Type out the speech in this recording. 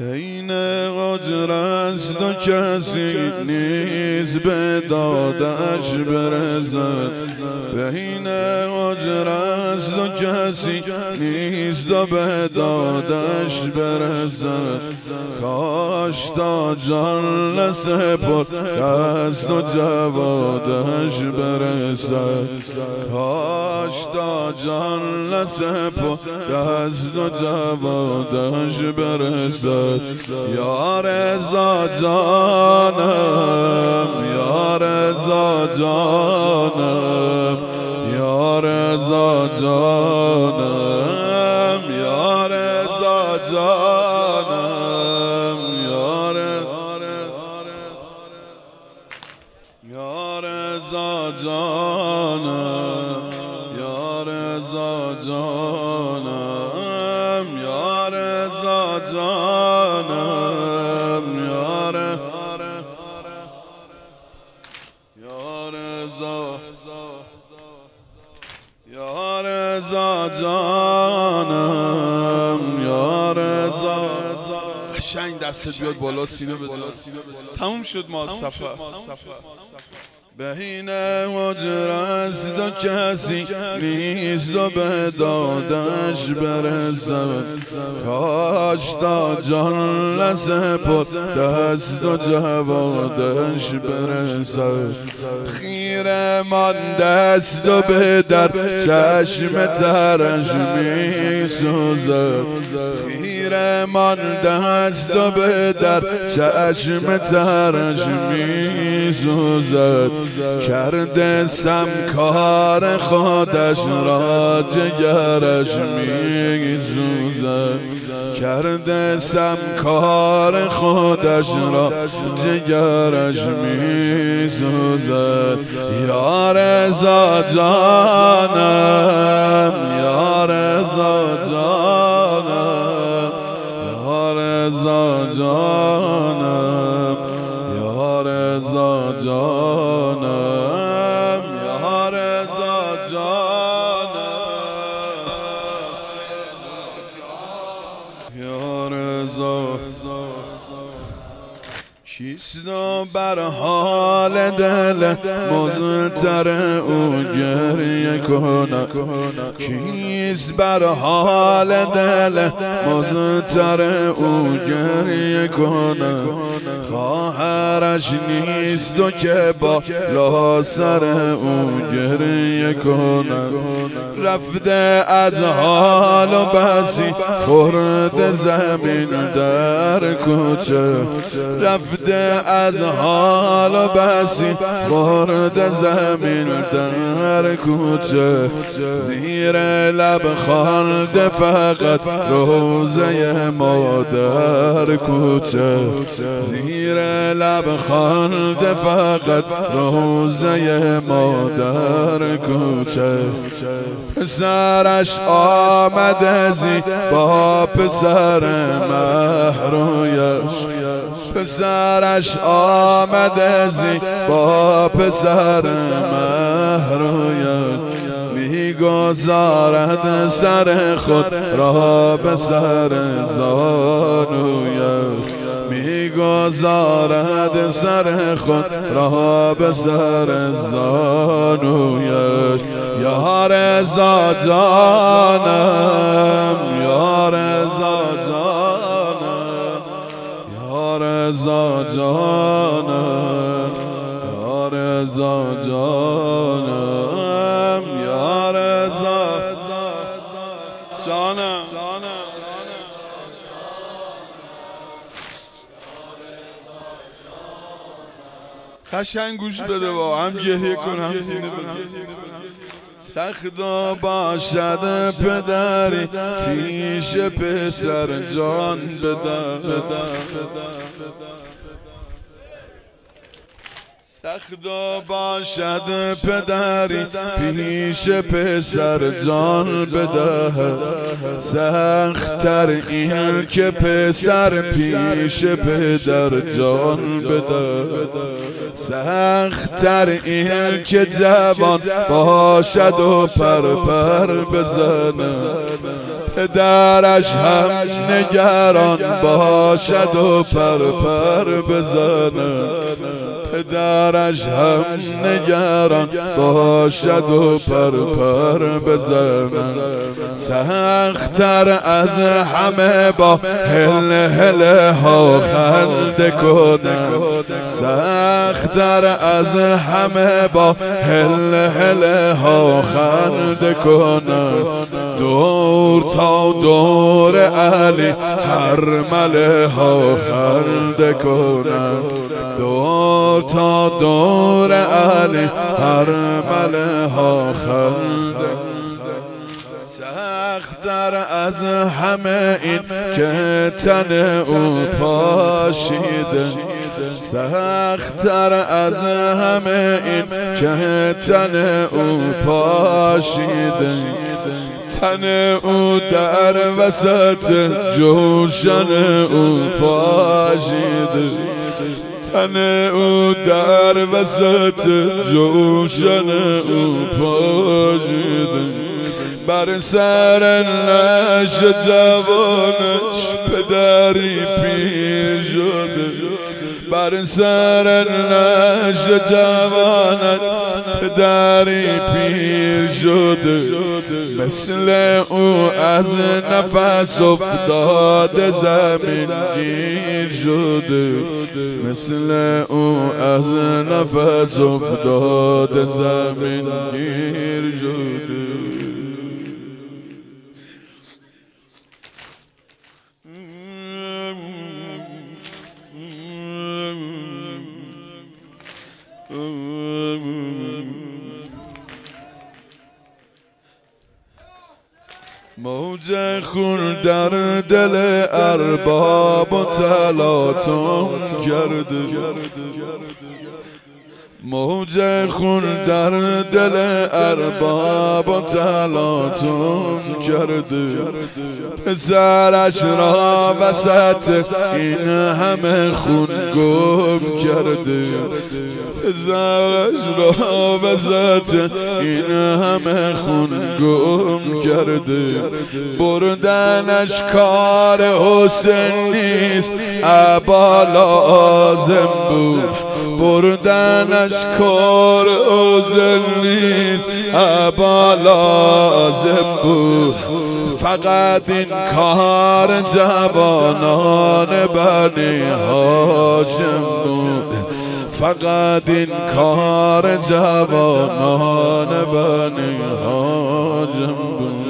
این قدر است و کسی نیز به دادش برسد. این قدر است و کسی نیز به دادش برسد. کاش تا جان لسپرد دست و جوادش برسد. کاش تا جان لسپرد دست و جوادش برسد. یا رضا جانم، یا رضا جانم، یا رضا جانم، یا رضا جانم، یا رضا جانم، یا رضا جانم، یا رضا جانم، یا رضا جانم، یا رضا. قشنگ دستت بیاد بالا، سینه بزن. تموم شد ما سفر. بهین قدر است و کسی نیست و به دادش برسد. کاش تا جان لسپرد دست و جوادش برسد. خیره مانده است و به در چشم ترش می سوزد. خیره مانده است و به در چشم ترش می سوزد. کرده سمکار خودش را جگرش می سوزد. کرده سمکار خودش را جگرش می سوزد. یا رضا جانم، یا رضا جانم، یا رضا جانم، یا رضا جانم، یا رضا جانم، یا رضا. کیست بر حال دل مضطر او گریه کند؟ کیست بر حال دل مضطر او گریه کند؟ خواهرش نیست و که با سر او گریه کند. رفته از حال و بسی خورد زمین در کوچه. رفته از حال و بسی خورد زمین در کوچه. زیر لب خوانده فقط روزه مادر کوچه. زیر لب خوانده فقط روزه مادر کوچه. پسرش آمده زی با پسر مهرویش. پسرش آمده زی با پسر مهرویش. میگذارد سر خود را به سر زانویش. میگذارد سر خود را به سر زانویش. یا رضا جانم، یا رضا جانم، یا رضا جانم، یا رضا جانم، یا رضا جانم. قشنگ گوش بده و هم گریه کن هم سینه بزن. سخت باشد پدری پیش پسر جان بده. سخت باشد پدری پیش پسر جان بده. سخت‌تر این که پسر پیش پدر جان بده. سخت‌تر این که جوان باشد و پر بزنه. پدرش هم نگران باشد و پر بزنه، پدرش هم نگران باشد و پر بزنه. سخت‌تر از همه با هله ها خنده کنه، سخت‌تر از همه با هله ها خنده کنه. دور تا دور علی هر مله ها خنده کنه، دور تا دور علی هر مله ها خنده. سخت‌تر از همه این که تن او پاشیده، سخت‌تر از همه این که تن او پاشیده. تن او در وسط جوشن او پاشیده، تن او در وسط جوشن او پاشیده. بر سر نش جوانش پدری پیر شده، بر سر نش جوانش پدری پیر شده. مثل او از نفس افتاده زمین گیر شده، مثل او از نفس افتاده زمین گیر شده. موج خون در دل ارباب و تلاطم کرده، موج خون در دل ارباب و تلاطم کرده. پسرش را وسط این همه خون گم کرده، پسرش را وسط این همه خون گم کرده. بردنش کار حسین نیست ابا لازم بود، بردنش کار حسین نیست ابا لازم بود. فقط این کار جوانان بنی هاشم بود، فقط این کار جوانان بنی هاشم بود.